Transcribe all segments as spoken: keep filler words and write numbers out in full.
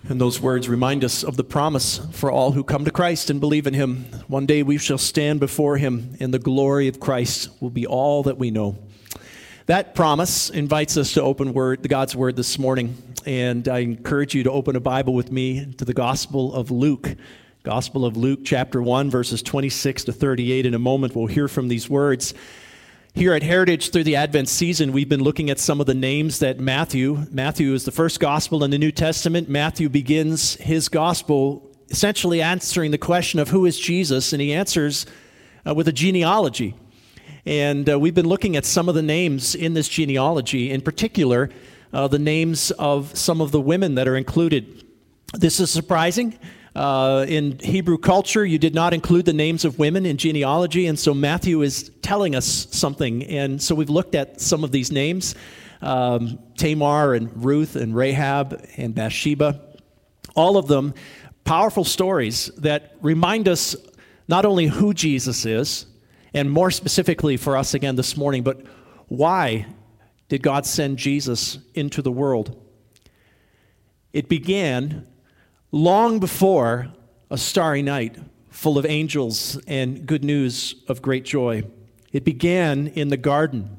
And those words remind us of the promise for all who come to Christ and believe in him. One day we shall stand before him, and the glory of Christ will be all that we know. That promise invites us to open word, God's word this morning. And I encourage you to open a Bible with me to the Gospel of Luke. Gospel of Luke, chapter one, verses twenty-six to thirty-eight. In a moment, we'll hear from these words. Here at Heritage, through the Advent season, we've been looking at some of the names that Matthew, Matthew is the first gospel in the New Testament. Matthew begins his gospel essentially answering the question of who is Jesus, and he answers uh, with a genealogy. And uh, we've been looking at some of the names in this genealogy, in particular, uh, the names of some of the women that are included. This is surprising. Uh, in Hebrew culture, you did not include the names of women in genealogy, and so Matthew is telling us something. And so we've looked at some of these names, um, Tamar and Ruth and Rahab and Bathsheba, all of them powerful stories that remind us not only who Jesus is, and more specifically for us again this morning, but why did God send Jesus into the world? It began long before a starry night full of angels and good news of great joy. It began in the garden.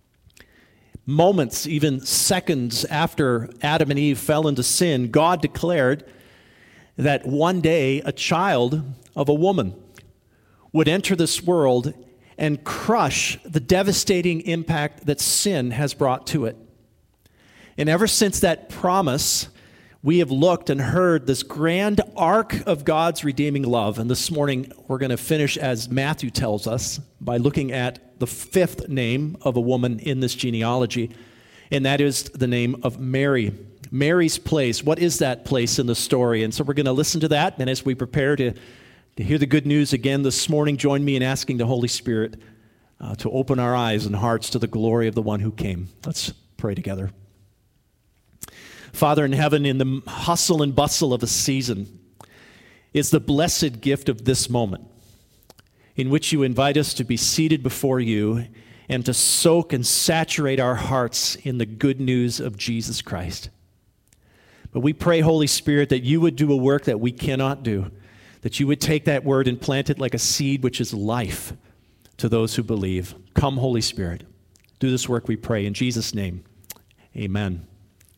Moments, even seconds after Adam and Eve fell into sin, God declared that one day a child of a woman would enter this world and crush the devastating impact that sin has brought to it. And ever since that promise, we have looked and heard this grand arc of God's redeeming love. And this morning, we're going to finish as Matthew tells us by looking at the fifth name of a woman in this genealogy, and that is the name of Mary. Mary's place. What is that place in the story? And so we're going to listen to that. And as we prepare to, to hear the good news again this morning, join me in asking the Holy Spirit uh, to open our eyes and hearts to the glory of the one who came. Let's pray together. Father in heaven, in the hustle and bustle of the season is the blessed gift of this moment in which you invite us to be seated before you and to soak and saturate our hearts in the good news of Jesus Christ. But we pray, Holy Spirit, that you would do a work that we cannot do, that you would take that word and plant it like a seed which is life to those who believe. Come, Holy Spirit, do this work, we pray. In Jesus' name, amen.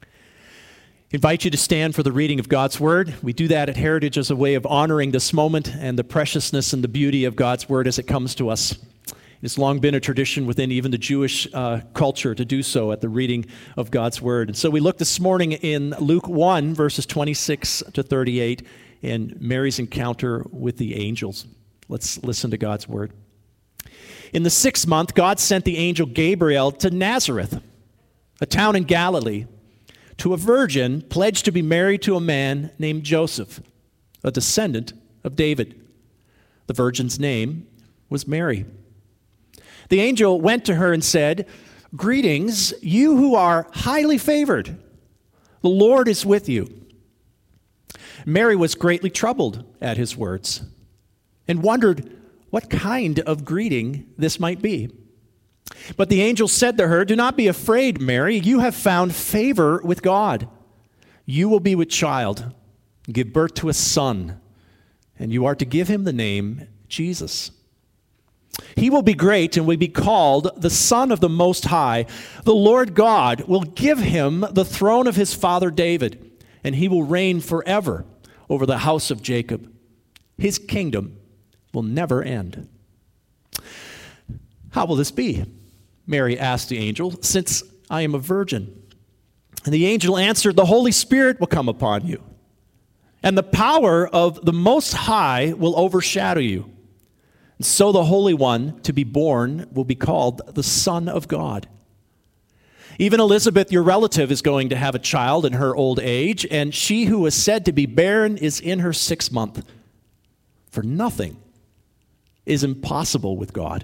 I invite you to stand for the reading of God's Word. We do that at Heritage as a way of honoring this moment and the preciousness and the beauty of God's Word as it comes to us. It's long been a tradition within even the Jewish uh, culture to do so at the reading of God's Word. And so we look this morning in Luke one, verses twenty-six to thirty-eight, in Mary's encounter with the angels. Let's listen to God's Word. In the sixth month, God sent the angel Gabriel to Nazareth, a town in Galilee, to a virgin pledged to be married to a man named Joseph, a descendant of David. The virgin's name was Mary. The angel went to her and said, "Greetings, you who are highly favored. The Lord is with you." Mary was greatly troubled at his words and wondered what kind of greeting this might be. But the angel said to her, "Do not be afraid, Mary. You have found favor with God. You will be with child, and give birth to a son, and you are to give him the name Jesus. He will be great and will be called the Son of the Most High. The Lord God will give him the throne of his father David, and he will reign forever over the house of Jacob. His kingdom will never end." "How will this be?" Mary asked the angel, "since I am a virgin?" And the angel answered, "The Holy Spirit will come upon you, and the power of the Most High will overshadow you. And so the Holy One to be born will be called the Son of God. Even Elizabeth, your relative, is going to have a child in her old age, and she who was said to be barren is in her sixth month. For nothing is impossible with God."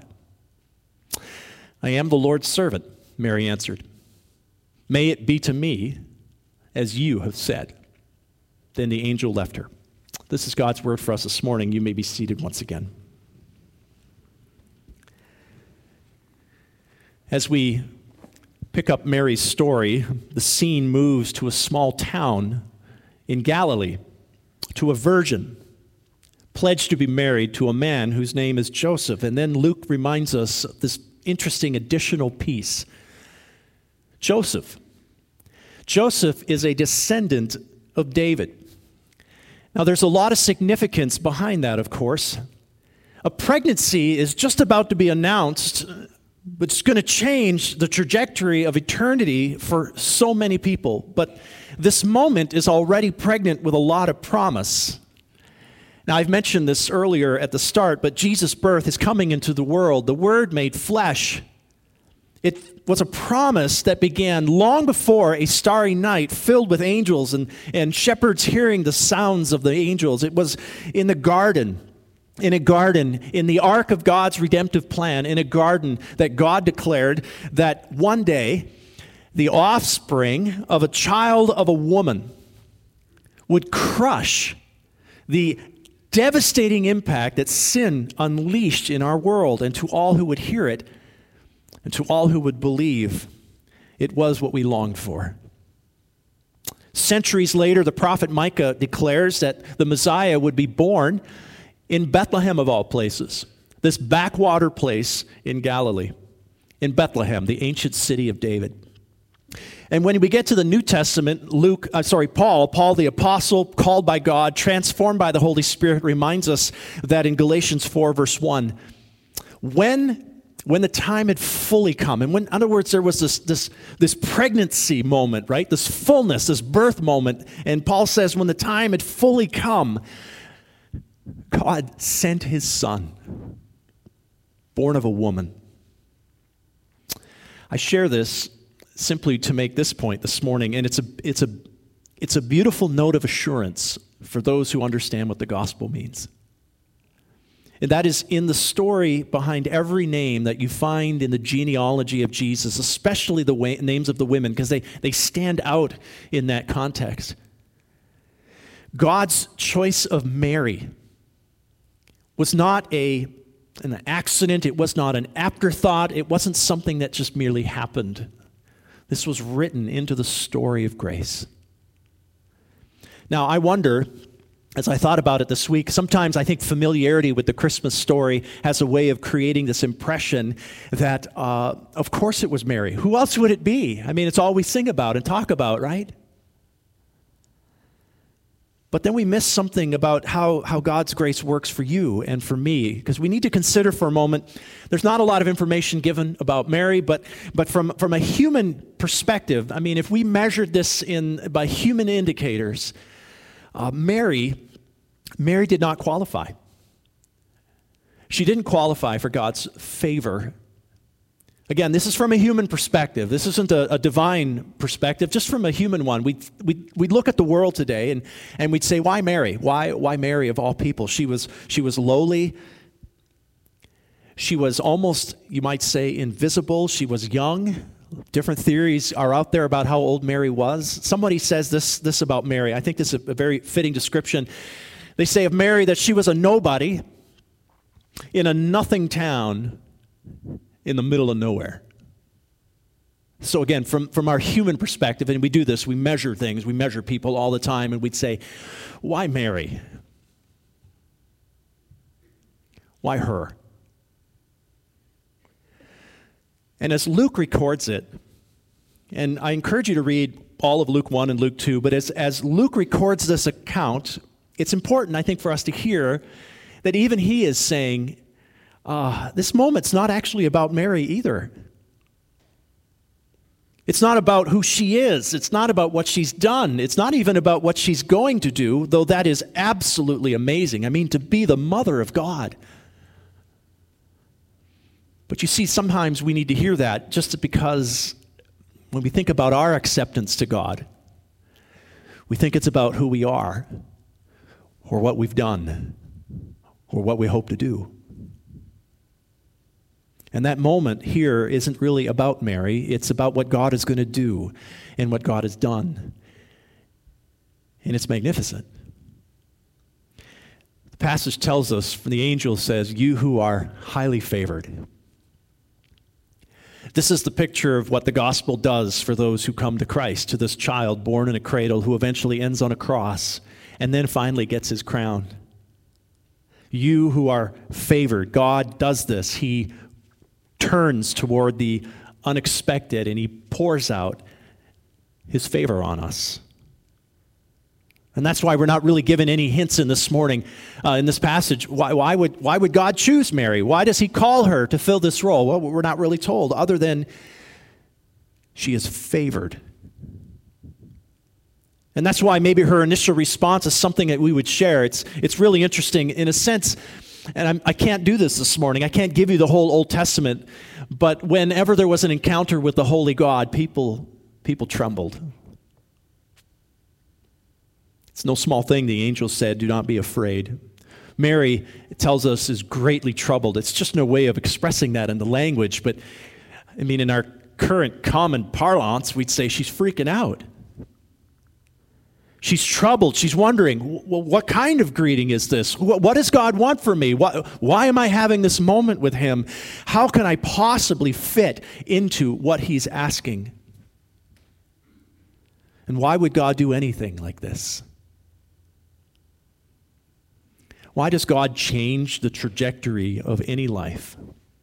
"I am the Lord's servant," Mary answered. "May it be to me as you have said." Then the angel left her. This is God's word for us this morning. You may be seated once again. As we pick up Mary's story, the scene moves to a small town in Galilee to a virgin pledged to be married to a man whose name is Joseph. And then Luke reminds us of this interesting additional piece. Joseph. Joseph is a descendant of David. Now, there's a lot of significance behind that, of course. A pregnancy is just about to be announced, but it's going to change the trajectory of eternity for so many people. But this moment is already pregnant with a lot of promise. Now, I've mentioned this earlier at the start, but Jesus' birth is coming into the world. The Word made flesh. It was a promise that began long before a starry night filled with angels and, and shepherds hearing the sounds of the angels. It was in the garden, in a garden, in the ark of God's redemptive plan, in a garden that God declared that one day the offspring of a child of a woman would crush the devastating impact that sin unleashed in our world, and to all who would hear it, and to all who would believe, it was what we longed for. Centuries later, the prophet Micah declares that the Messiah would be born in Bethlehem of all places, this backwater place in Galilee, in Bethlehem, the ancient city of David. And when we get to the New Testament, Luke, uh, sorry, Paul, Paul the apostle, called by God, transformed by the Holy Spirit, reminds us that in Galatians four, verse one, when When the time had fully come, and when, in other words, there was this, this, this pregnancy moment, right? This fullness, this birth moment. And Paul says, when the time had fully come, God sent his son, born of a woman. I share this simply to make this point this morning, and it's a, it's a, it's a beautiful note of assurance for those who understand what the gospel means. And that is in the story behind every name that you find in the genealogy of Jesus, especially the way, names of the women, because they, they stand out in that context. God's choice of Mary was not a, an accident. It was not an afterthought. It wasn't something that just merely happened. This was written into the story of grace. Now, I wonder, as I thought about it this week, sometimes I think familiarity with the Christmas story has a way of creating this impression that, uh, of course it was Mary. Who else would it be? I mean, it's all we sing about and talk about, right? But then we miss something about how, how God's grace works for you and for me, because we need to consider for a moment, there's not a lot of information given about Mary, but, but from, from a human perspective, I mean, if we measured this in by human indicators, Uh, Mary, Mary did not qualify. She didn't qualify for God's favor. Again, this is from a human perspective. This isn't a, a divine perspective, just from a human one. We'd, we'd, we'd look at the world today and, and we'd say, why Mary? Why, why Mary of all people? She was, she was lowly. She was almost, you might say, invisible. She was young. Different theories are out there about how old Mary was. Somebody says this, this about Mary. I think this is a very fitting description. They say of Mary that she was a nobody in a nothing town in the middle of nowhere. So again, from, from our human perspective, and we do this, we measure things, we measure people all the time, and we'd say, why Mary? Why her? And as Luke records it, and I encourage you to read all of Luke one and Luke two, but as, as Luke records this account, it's important, I think, for us to hear that even he is saying, uh, this moment's not actually about Mary either. It's not about who she is. It's not about what she's done. It's not even about what she's going to do, though that is absolutely amazing. I mean, to be the mother of God. But you see, sometimes we need to hear that just because when we think about our acceptance to God, we think it's about who we are or what we've done or what we hope to do. And that moment here isn't really about Mary. It's about what God is going to do and what God has done. And it's magnificent. The passage tells us, the angel says, you who are highly favored. This is the picture of what the gospel does for those who come to Christ, to this child born in a cradle who eventually ends on a cross and then finally gets his crown. You who are favored, God does this. He turns toward the unexpected and he pours out his favor on us. And that's why we're not really given any hints in this morning, uh, in this passage. Why, why would, why would God choose Mary? Why does he call her to fill this role? Well, we're not really told, other than she is favored. And that's why maybe her initial response is something that we would share. It's, it's really interesting in a sense, and I'm, I can't do this this morning. I can't give you the whole Old Testament, but whenever there was an encounter with the holy God, people, people trembled. It's no small thing, the angel said, do not be afraid. Mary, it tells us, is greatly troubled. It's just no way of expressing that in the language, but I mean, in our current common parlance, we'd say she's freaking out. She's troubled. She's wondering, well, what kind of greeting is this? What does God want from me? Why, why am I having this moment with him? How can I possibly fit into what he's asking? And why would God do anything like this? Why does God change the trajectory of any life?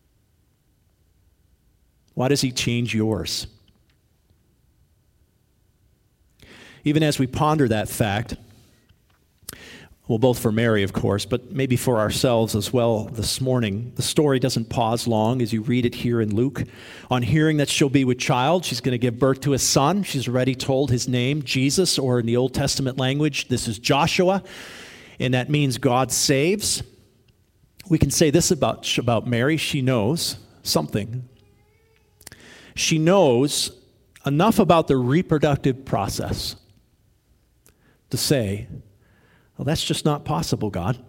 Why does he change yours? Even as we ponder that fact, well, both for Mary, of course, but maybe for ourselves as well this morning, the story doesn't pause long as you read it here in Luke. On hearing that she'll be with child, she's going to give birth to a son. She's already told his name, Jesus, or in the Old Testament language, this is Joshua, and that means God saves. We can say this about, about Mary. She knows something. She knows enough about the reproductive process to say, well, that's just not possible, God.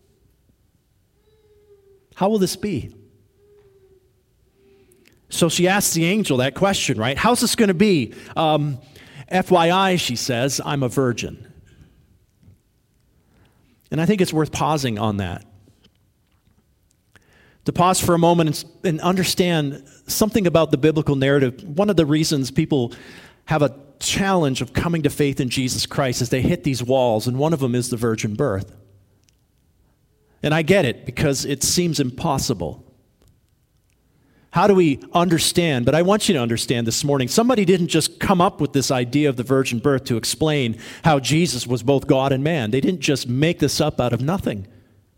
How will this be? So she asks the angel that question, right? How's this going to be? Um, F Y I, she says, I'm a virgin. And I think it's worth pausing on that. To pause for a moment and, and understand something about the biblical narrative. One of the reasons people have a challenge of coming to faith in Jesus Christ is they hit these walls, and one of them is the virgin birth. And I get it, because it seems impossible. How do we understand? But I want you to understand this morning, somebody didn't just come up with this idea of the virgin birth to explain how Jesus was both God and man. They didn't just make this up out of nothing.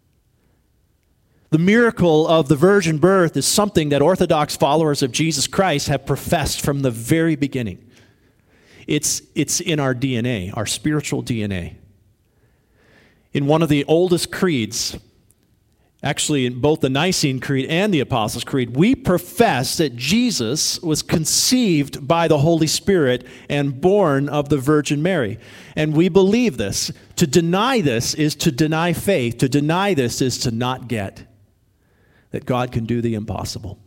The miracle of the virgin birth is something that Orthodox followers of Jesus Christ have professed from the very beginning. It's, it's in our D N A, our spiritual D N A. In one of the oldest creeds, actually in both the Nicene Creed and the Apostles' Creed, we profess that Jesus was conceived by the Holy Spirit and born of the Virgin Mary. And we believe this. To deny this is to deny faith. To deny this is to not get that God can do the impossible.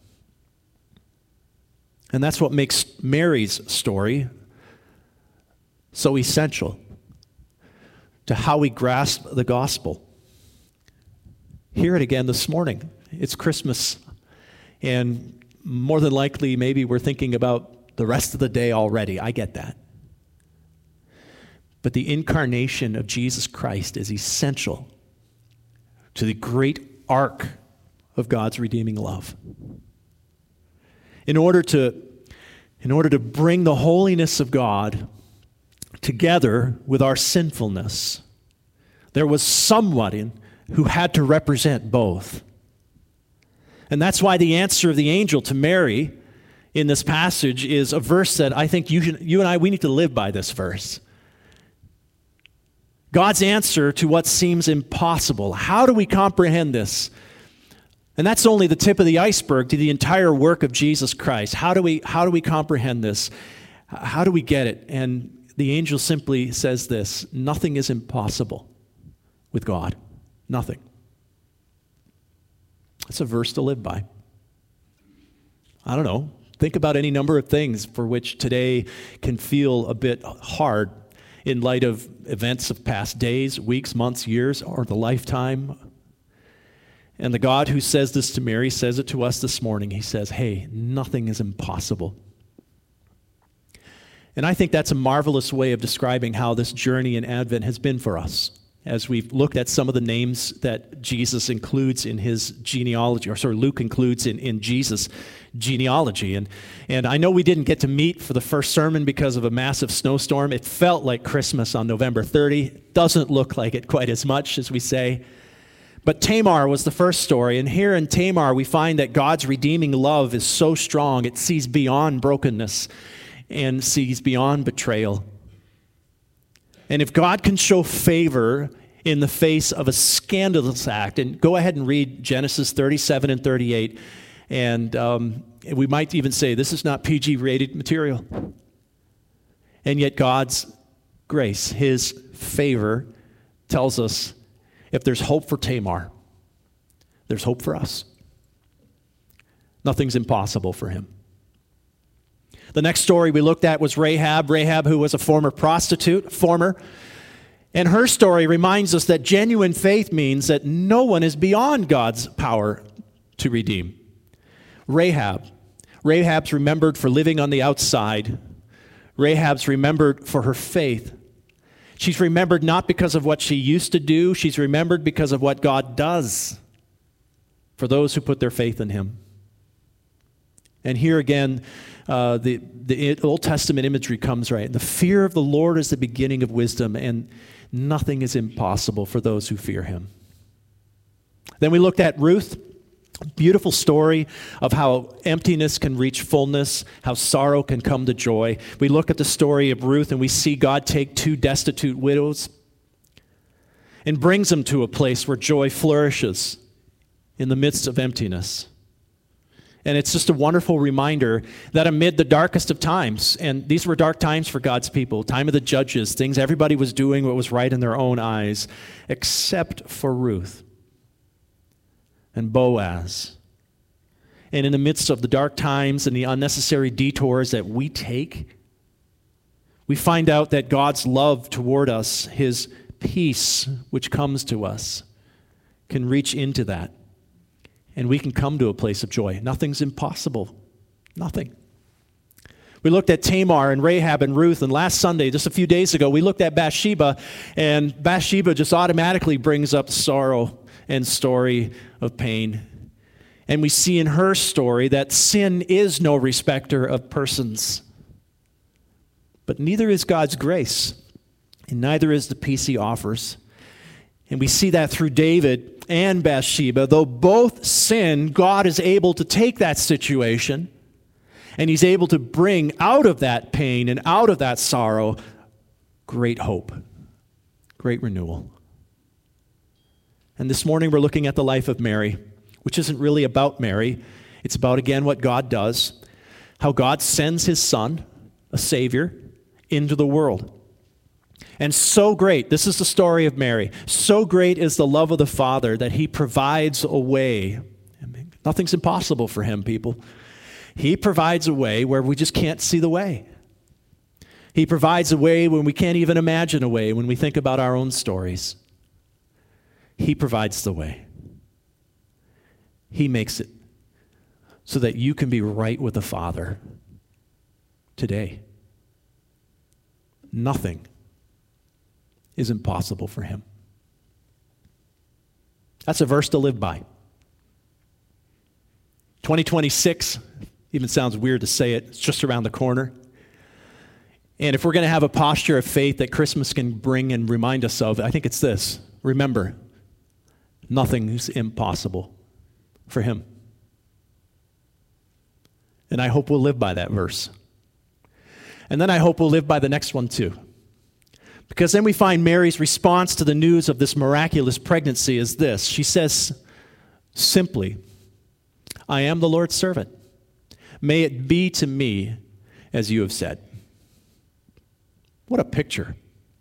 And that's what makes Mary's story so essential to how we grasp the gospel. Hear it again this morning. It's Christmas, and more than likely, maybe we're thinking about the rest of the day already. I get that. But the incarnation of Jesus Christ is essential to the great arc of God's redeeming love. In order to, in order to bring the holiness of God together with our sinfulness, there was someone who had to represent both. And that's why the answer of the angel to Mary in this passage is a verse that I think you, should, you and I, we need to live by this verse. God's answer to what seems impossible. How do we comprehend this? And that's only the tip of the iceberg to the entire work of Jesus Christ. How do we, how do we comprehend this? How do we get it? And the angel simply says this: nothing is impossible with God. Nothing. It's a verse to live by. I don't know. Think about any number of things for which today can feel a bit hard in light of events of past days, weeks, months, years, or the lifetime. And the God who says this to Mary says it to us this morning. He says, hey, nothing is impossible. And I think that's a marvelous way of describing how this journey in Advent has been for us, as we've looked at some of the names that Jesus includes in his genealogy, or sorry, Luke includes in, in Jesus' genealogy. And, and I know we didn't get to meet for the first sermon because of a massive snowstorm. It felt like Christmas on November thirtieth. Doesn't look like it quite as much, as we say. But Tamar was the first story, and here in Tamar we find that God's redeeming love is so strong, it sees beyond brokenness and sees beyond betrayal. And if God can show favor in the face of a scandalous act, and go ahead and read Genesis thirty-seven and thirty-eight, and um, we might even say this is not P G-rated material. And yet God's grace, his favor, tells us if there's hope for Tamar, there's hope for us. Nothing's impossible for him. The next story we looked at was Rahab, Rahab who was a former prostitute, former. And her story reminds us that genuine faith means that no one is beyond God's power to redeem. Rahab. Rahab's remembered for living on the outside. Rahab's remembered for her faith. She's remembered not because of what she used to do. She's remembered because of what God does for those who put their faith in him. And here again, uh, the, the Old Testament imagery comes right. The fear of the Lord is the beginning of wisdom, and nothing is impossible for those who fear him. Then we looked at Ruth, a beautiful story of how emptiness can reach fullness, how sorrow can come to joy. We look at the story of Ruth, and we see God take two destitute widows and brings them to a place where joy flourishes in the midst of emptiness. And it's just a wonderful reminder that amid the darkest of times, and these were dark times for God's people, time of the judges, things everybody was doing what was right in their own eyes, except for Ruth and Boaz. And in the midst of the dark times and the unnecessary detours that we take, we find out that God's love toward us, his peace which comes to us, can reach into that. And we can come to a place of joy. Nothing's impossible. Nothing. We looked at Tamar and Rahab and Ruth, and last Sunday, just a few days ago, we looked at Bathsheba, and Bathsheba just automatically brings up sorrow and story of pain. And we see in her story that sin is no respecter of persons. But neither is God's grace, and neither is the peace he offers. And we see that through David and Bathsheba. Though both sin, God is able to take that situation, and he's able to bring out of that pain and out of that sorrow great hope, great renewal. And this morning we're looking at the life of Mary, which isn't really about Mary. It's about, again, what God does, how God sends his son, a Savior, into the world. And so great, this is the story of Mary, so great is the love of the Father that he provides a way. I mean, nothing's impossible for him, people. He provides a way where we just can't see the way. He provides a way when we can't even imagine a way when we think about our own stories. He provides the way. He makes it so that you can be right with the Father today. Nothing is impossible for him. That's a verse to live by. twenty twenty-six, even sounds weird to say it, it's just around the corner. And if we're going to have a posture of faith that Christmas can bring and remind us of, I think it's this. Remember, nothing's impossible for him. And I hope we'll live by that verse. And then I hope we'll live by the next one too. Because then we find Mary's response to the news of this miraculous pregnancy is this. She says simply, I am the Lord's servant. May it be to me as you have said. What a picture.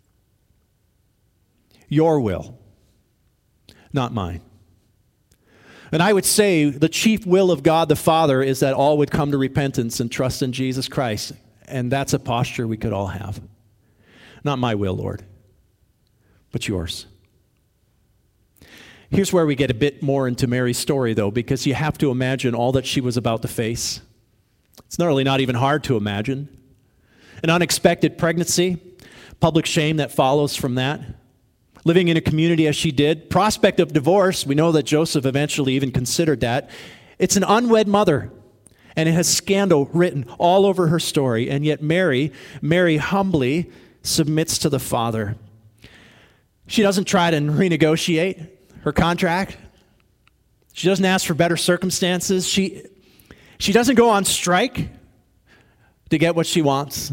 Your will, not mine. And I would say the chief will of God the Father is that all would come to repentance and trust in Jesus Christ. And that's a posture we could all have. Not my will, Lord, but yours. Here's where we get a bit more into Mary's story, though, because you have to imagine all that she was about to face. It's not really not even hard to imagine. An unexpected pregnancy, public shame that follows from that, living in a community as she did, prospect of divorce. We know that Joseph eventually even considered that. It's an unwed mother, and it has scandal written all over her story, and yet Mary, Mary humbly submits to the Father. She doesn't try to renegotiate her contract. She doesn't ask for better circumstances. She, she doesn't go on strike to get what she wants.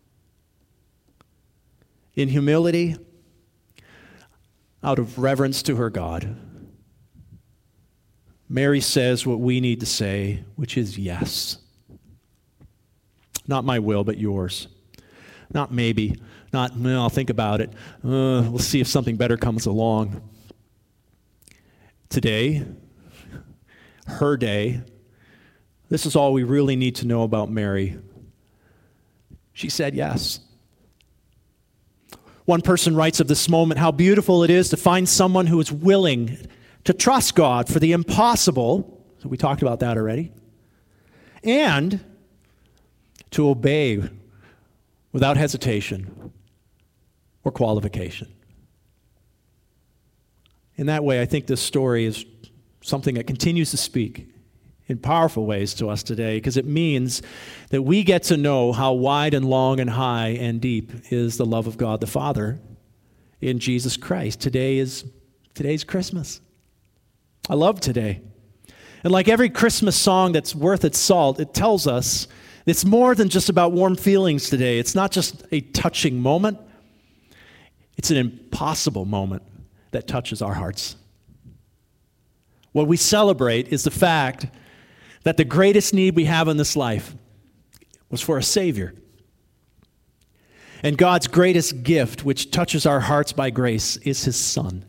In humility, out of reverence to her God, Mary says what we need to say, which is yes. Not my will, but yours. Not maybe. Not, well, I'll think about it. Uh, we'll see if something better comes along. Today, her day, this is all we really need to know about Mary. She said yes. One person writes of this moment how beautiful it is to find someone who is willing to trust God for the impossible, so we talked about that already, and to obey without hesitation or qualification. In that way, I think this story is something that continues to speak in powerful ways to us today, because it means that we get to know how wide and long and high and deep is the love of God the Father in Jesus Christ. Today is today's Christmas. I love today. And like every Christmas song that's worth its salt, it tells us it's more than just about warm feelings today. It's not just a touching moment. It's an impossible moment that touches our hearts. What we celebrate is the fact that the greatest need we have in this life was for a Savior. And God's greatest gift, which touches our hearts by grace, is His Son.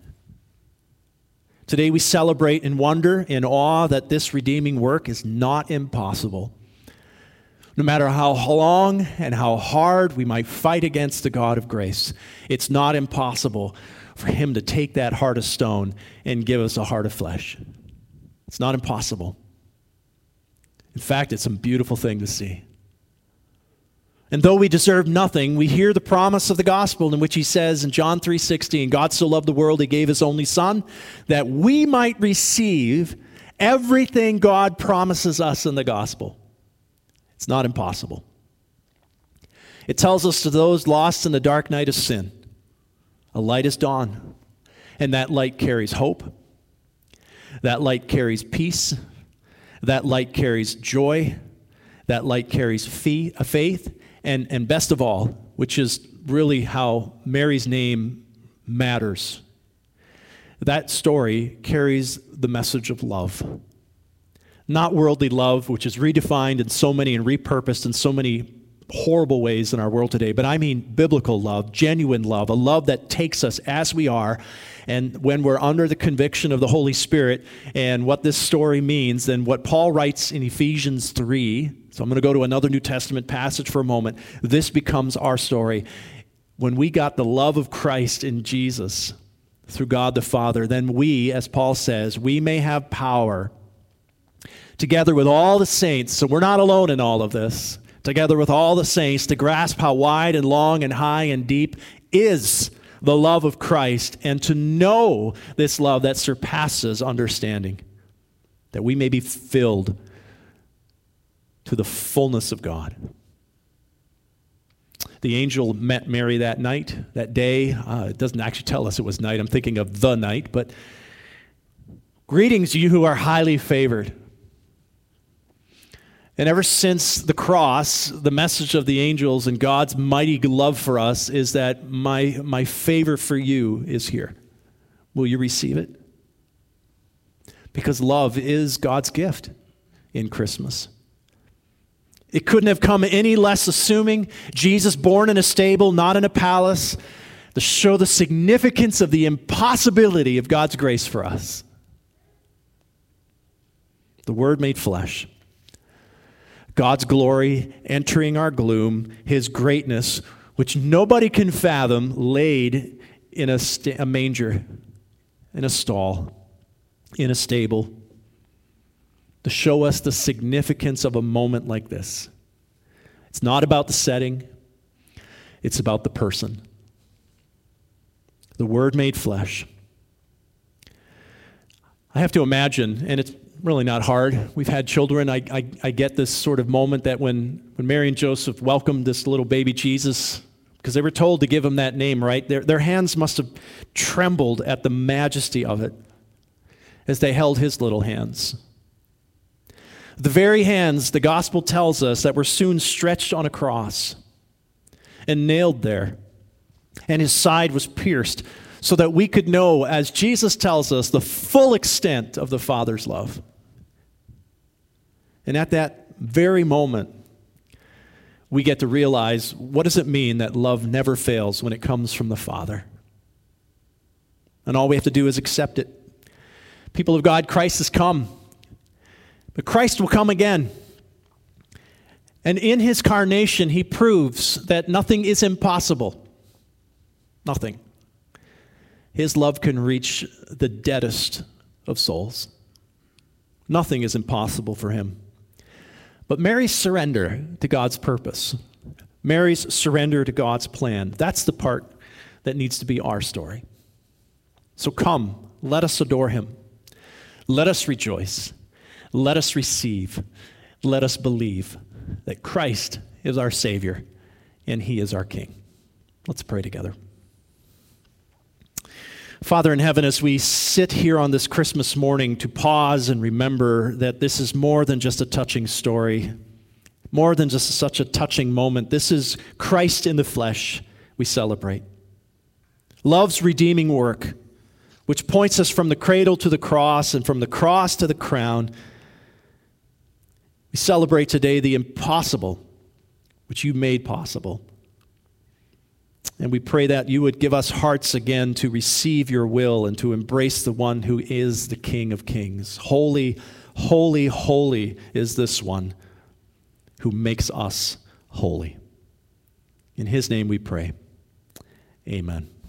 Today we celebrate in wonder, in awe, that this redeeming work is not impossible. No matter how long and how hard we might fight against the God of grace, it's not impossible for Him to take that heart of stone and give us a heart of flesh. It's not impossible. In fact, it's a beautiful thing to see. And though we deserve nothing, we hear the promise of the gospel in which He says in John three sixteen, God so loved the world, He gave His only Son, that we might receive everything God promises us in the gospel. It's not impossible. It tells us to those lost in the dark night of sin, a light is dawned, and that light carries hope. That light carries peace. That light carries joy. That light carries fee, a faith. And, and best of all, which is really how Mary's name matters, that story carries the message of love. Not worldly love, which is redefined in so many and repurposed in so many horrible ways in our world today, but I mean biblical love, genuine love, a love that takes us as we are, and when we're under the conviction of the Holy Spirit. And what this story means, then what Paul writes in Ephesians three, so I'm going to go to another New Testament passage for a moment, this becomes our story. When we got the love of Christ in Jesus through God the Father, then we, as Paul says, we may have power together with all the saints, so we're not alone in all of this, together with all the saints, to grasp how wide and long and high and deep is the love of Christ, and to know this love that surpasses understanding, that we may be filled to the fullness of God. The angel met Mary that night, that day. Uh, it doesn't actually tell us it was night. I'm thinking of the night, but greetings, you who are highly favored. And ever since the cross, the message of the angels and God's mighty love for us is that my, my favor for you is here. Will you receive it? Because love is God's gift in Christmas. It couldn't have come any less assuming. Jesus born in a stable, not in a palace, to show the significance of the impossibility of God's grace for us. The Word made flesh. God's glory entering our gloom, His greatness, which nobody can fathom, laid in a, st- a manger, in a stall, in a stable to show us the significance of a moment like this. It's not about the setting. It's about the person. The Word made flesh. I have to imagine, and it's really not hard. We've had children. I, I, I get this sort of moment that when, when Mary and Joseph welcomed this little baby Jesus, because they were told to give him that name, right? Their, their hands must have trembled at the majesty of it as they held his little hands. The very hands, the gospel tells us, that were soon stretched on a cross and nailed there, and his side was pierced, so that we could know, as Jesus tells us, the full extent of the Father's love. And at that very moment, we get to realize, what does it mean that love never fails when it comes from the Father? And all we have to do is accept it. People of God, Christ has come. But Christ will come again. And in his carnation, he proves that nothing is impossible. Nothing. His love can reach the deadest of souls. Nothing is impossible for him. But Mary's surrender to God's purpose, Mary's surrender to God's plan, that's the part that needs to be our story. So come, let us adore him. Let us rejoice. Let us receive. Let us believe that Christ is our Savior and he is our King. Let's pray together. Father in heaven, as we sit here on this Christmas morning to pause and remember that this is more than just a touching story, more than just such a touching moment. This is Christ in the flesh we celebrate. Love's redeeming work, which points us from the cradle to the cross and from the cross to the crown. We celebrate today the impossible, which you made possible. And we pray that you would give us hearts again to receive your will and to embrace the one who is the King of Kings. Holy, holy, holy is this one who makes us holy. In his name we pray. Amen.